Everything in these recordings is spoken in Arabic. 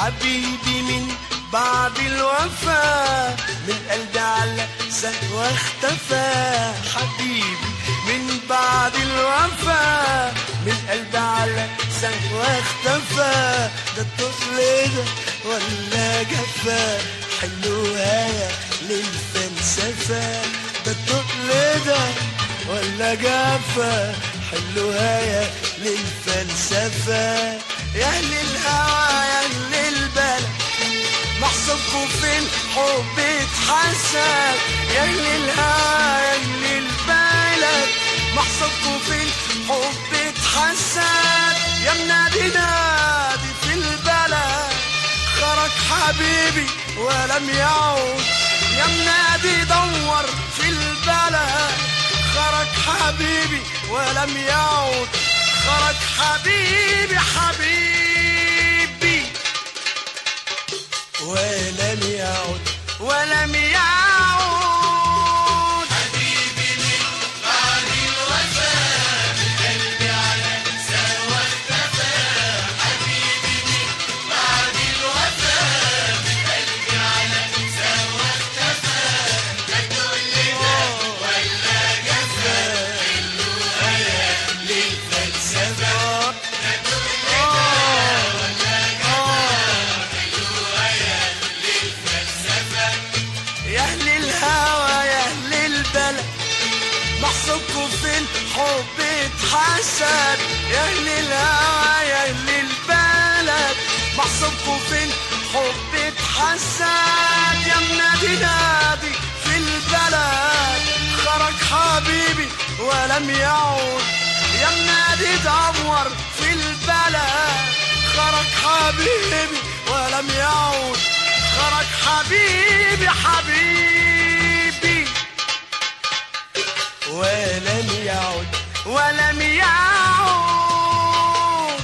حبيبي من بعد الوفا من قلبي على سهوة اختفى. حبيبي من بعد الوفا من قلبي على سهوة اختفى. ده الطفل ده ولا جفا حلوها للفلسفة. ده الطفل ده ولا جفا حلوها للفلسفة. يا أهل الهوى يا أهل البلد محسوبكوا في الحب اتحسد. يا أهل الهوى يا أهل البلد محسوبكوا في الحب اتحسد. يا منادي نادي في البلد خرج حبيبي ولم يعود. يا منادي دور في البلد خرج حبيبي ولم يعود. خرج حبيبي حبيبي ولم يعود ولم يعود. حبيبي من بعد الوفاء من قلبي على سهوة اختفى. حبيبي من بعد الوفاء من قلبي على سهوة اختفى. لا تقول لي ده ولا جفا حلوها للفلسفة. لا تقول لي ده ولا جفا حلوها للفلسفة. يا أهل الهوى يا أهل البلد محسوبكوا في الحب اتحسد. يا أهل الهوى يا أهل البلد محسوبكوا في الحب اتحسد. يا منادي نادي في البلد خرج حبيبي ولم يعود. يا منادي دور في البلد خرج حبيبي ولم يعود. خرج حبيبي حبيبي ولم يعود ولم يعود.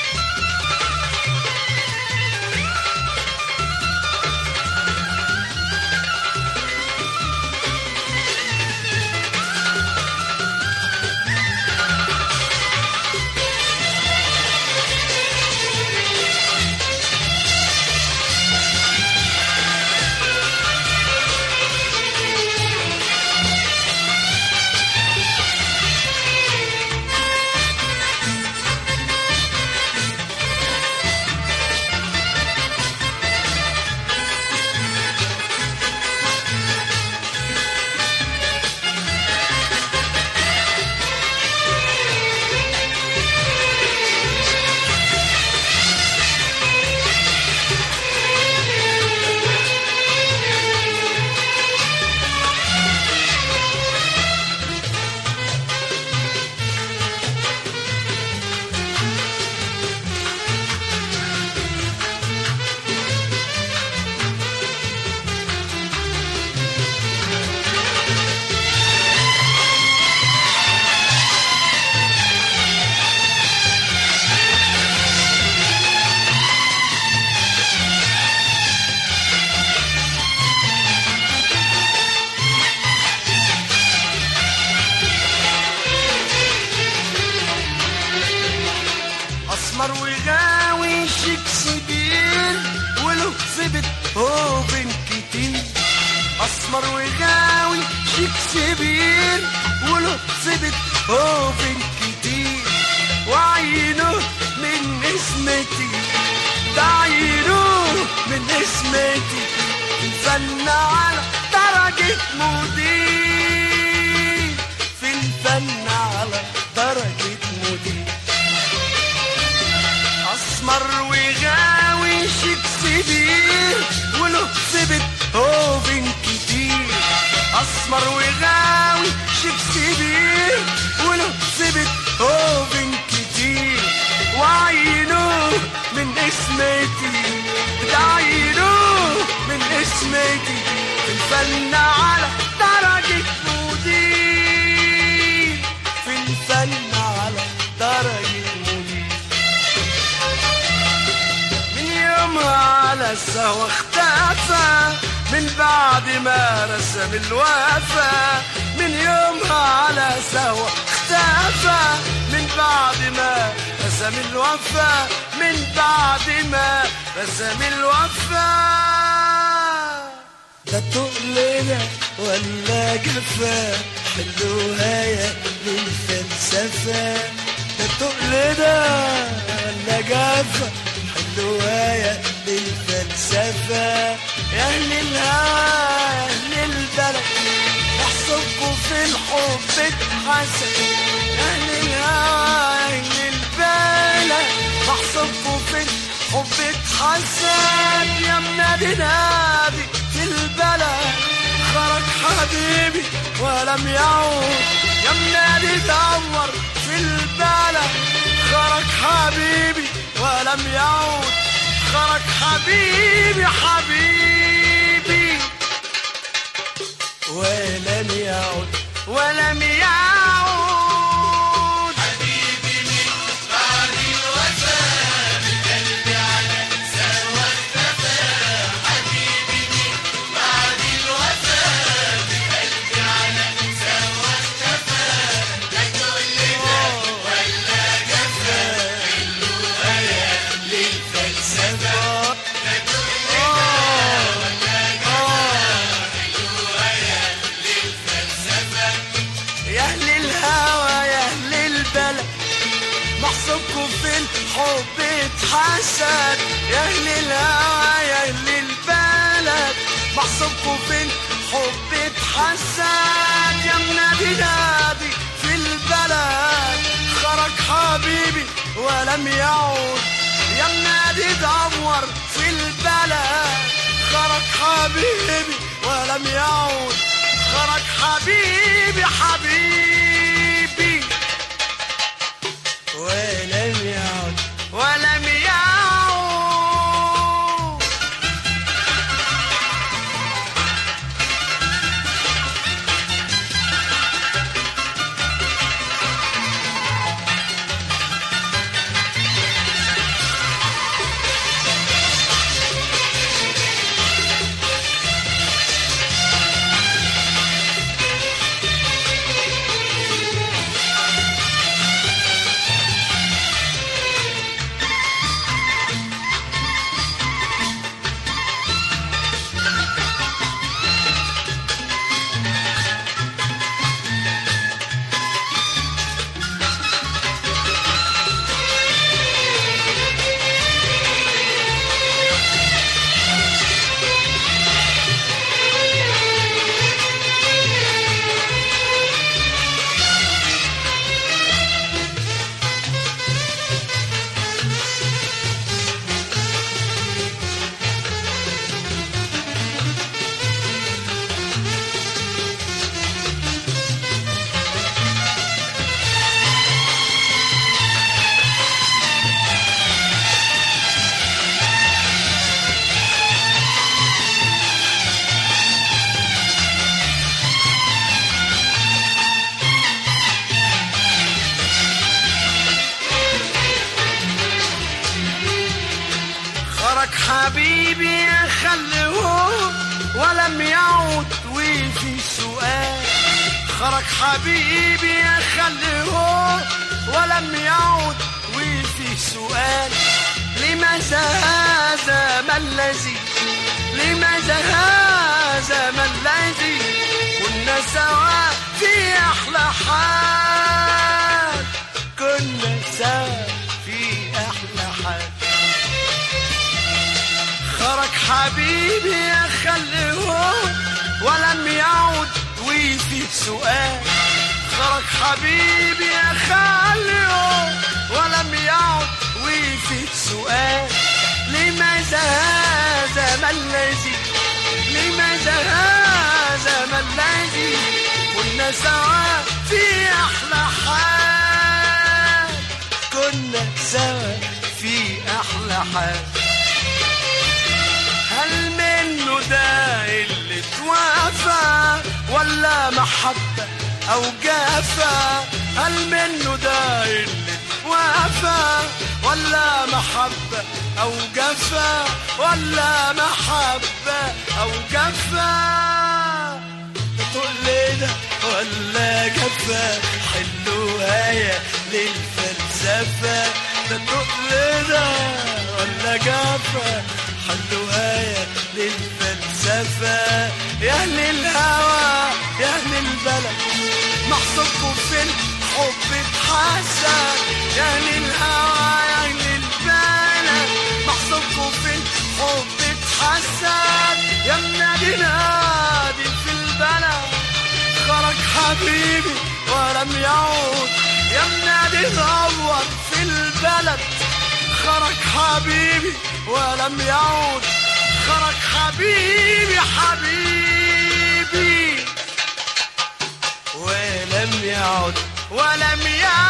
أسمر وغاوي شكسبير وله في بيتهوفن كتير. أسمر وغاوي شكسبير وله في بيتهوفن كتير. وعينه من اسمتي ده عينه من اسمتي. الفن على درجة مدير. في الفن على درجة مدير. أسمر وغاوي شكسبير وله في بيتهوفن كتير. أسمر وغاوي شكسبير وله في بيتهوفن كتير. وعينه من اسمتي ده عينه من اسمتي. في الفن على درجة مدير. في الفن على درجة مدير. من يومها على السهوة اختفى من بعد ما رسم الوفا. من يومها على سهوة اختفى من بعد ما رسم رسم الوفا من بعد ما رسم الوفا. ده تقلنا ولا جفا حلوها يا للفلسفة. ده تقلنا ولا جفا حلوها يا للفلسفة. يا أهل الهوى يا أهل البلد احسبكوا في الحب اتحسن. يا أهل الهوى يا أهل البلد احسبكوا في الحب اتحسن. يا منادي نادي في البلد خرج حبيبي ولم يعود. يا منادي دور في البلد خرج حبيبي ولم يعود. خرج حبيبي حبيبي ولم يعود ولم يعود. حبيبي من بعد الوفاء بقلبي على سوا اختفى. حبيبي من بعد الوفاء بقلبي على سوا اختفى. لا تقلنا ولا جفا حلوها يا للفلسفة. لا تقلنا ولا جفا حلوها يا للفلسفة. يا أهل الهوى يا أهل البلد محسوبكم في الحب اتحسن. يا أهل الهوى يا أهل البلد محسوبكم في الحب اتحسن. يا منادي نادي في البلد خرج حبيبي ولم يعود. يا منادي دور في البلد خرج حبيبي ولم يعود. خرج حبيبي حبيبي ولم يعود ولم يعود. خرج حبيبي خلوه ولم يعود وفي سؤال. خرج حبيبي خلوه ولم يعود وفي سؤال. لماذا هذا ما الذي لماذا هذا ما الذي كنا سوا في أحلى حال. كنا سوا في أحلى حال. خرج حبيبي خلوه ولم يعود وفي سؤال. خرج حبيبي خلوه ولم يعود وفي سؤال. لماذا هذا ما الذي لماذا هذا ما الذي كنا سوا في أحلى حال. كنا سوا في أحلى حال. هل منه ده اللي توافى ولا محبة أو جافة؟ هل منه ده اللي توافى ولا محبة أو جافة ولا محبة أو جافة؟ تقول لنا ولا جافة حلوها يا للفلسفة. ده تقل ده ولا جافة حلوا آية للفلسفة يا أهل الهوى يا أهل البلد محصوبكم في الحب اتحسن يا أهل الهوى يا أهل البلد محصوبكم في الحب اتحسن يا منادي نادي في البلد خرج حبيبي ولم يعود يا منادي نور في البلد خرج حبيبي ولم يعود خرج حبيبي حبيبي ولم يعد ولم يعد